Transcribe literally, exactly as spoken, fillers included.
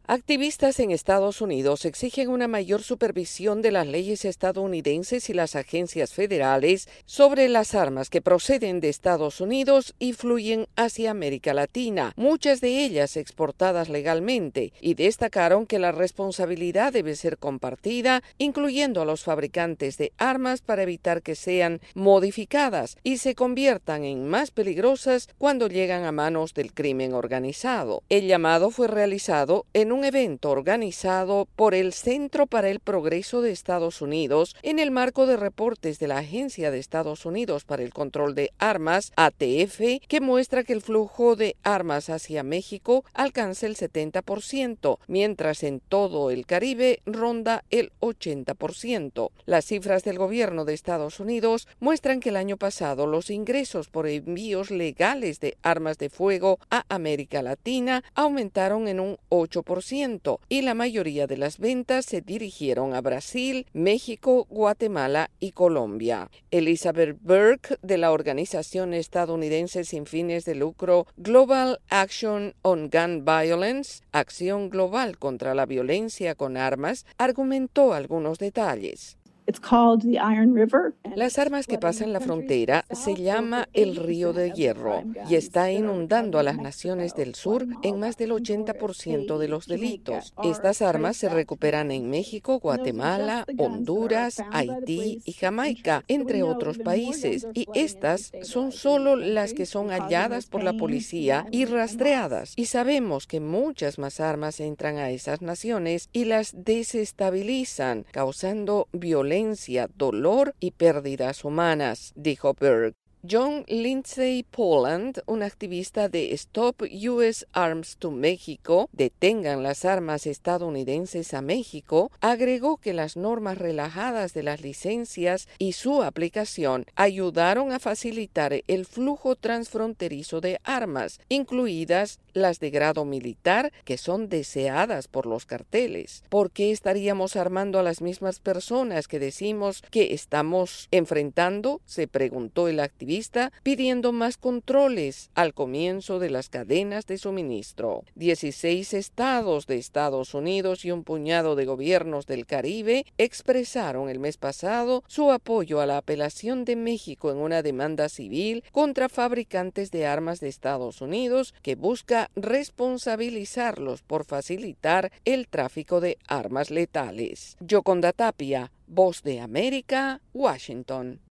Activistas en Estados Unidos exigen una mayor supervisión de las leyes estadounidenses y las agencias federales sobre las armas que proceden de Estados Unidos y fluyen hacia América Latina, muchas de ellas exportadas legalmente, y destacaron que la responsabilidad debe ser compartida, incluyendo a los fabricantes de armas, para evitar que sean modificadas y se conviertan en más peligrosas cuando llegan a manos del crimen organizado. El llamado fue realizado en un un evento organizado por el Centro para el Progreso de Estados Unidos en el marco de reportes de la Agencia de Estados Unidos para el Control de Armas, A T F, que muestra que el flujo de armas hacia México alcanza el setenta por ciento, mientras en todo el Caribe ronda el ochenta por ciento. Las cifras del gobierno de Estados Unidos muestran que el año pasado los ingresos por envíos legales de armas de fuego a América Latina aumentaron en un ocho por ciento. Y la mayoría de las ventas se dirigieron a Brasil, México, Guatemala y Colombia. Elizabeth Burke, de la organización estadounidense sin fines de lucro Global Action on Gun Violence, Acción Global contra la Violencia con Armas, argumentó algunos detalles. Las armas que pasan la frontera se llama el Río de Hierro y está inundando a las naciones del sur en más del ochenta por ciento de los delitos. Estas armas se recuperan en México, Guatemala, Honduras, Haití y Jamaica, entre otros países, y estas son solo las que son halladas por la policía y rastreadas. Y sabemos que muchas más armas entran a esas naciones y las desestabilizan, causando violencia, dolor y pérdidas humanas, dijo Berg. John Lindsay Poland, un activista de Stop U S Arms to México, Detengan las armas estadounidenses a México, agregó que las normas relajadas de las licencias y su aplicación ayudaron a facilitar el flujo transfronterizo de armas, incluidas las de grado militar, que son deseadas por los carteles. ¿Por qué estaríamos armando a las mismas personas que decimos que estamos enfrentando?, se preguntó el activista, pidiendo más controles al comienzo de las cadenas de suministro. dieciséis estados de Estados Unidos y un puñado de gobiernos del Caribe expresaron el mes pasado su apoyo a la apelación de México en una demanda civil contra fabricantes de armas de Estados Unidos que busca responsabilizarlos por facilitar el tráfico de armas letales. Yoconda Tapia, Voz de América, Washington.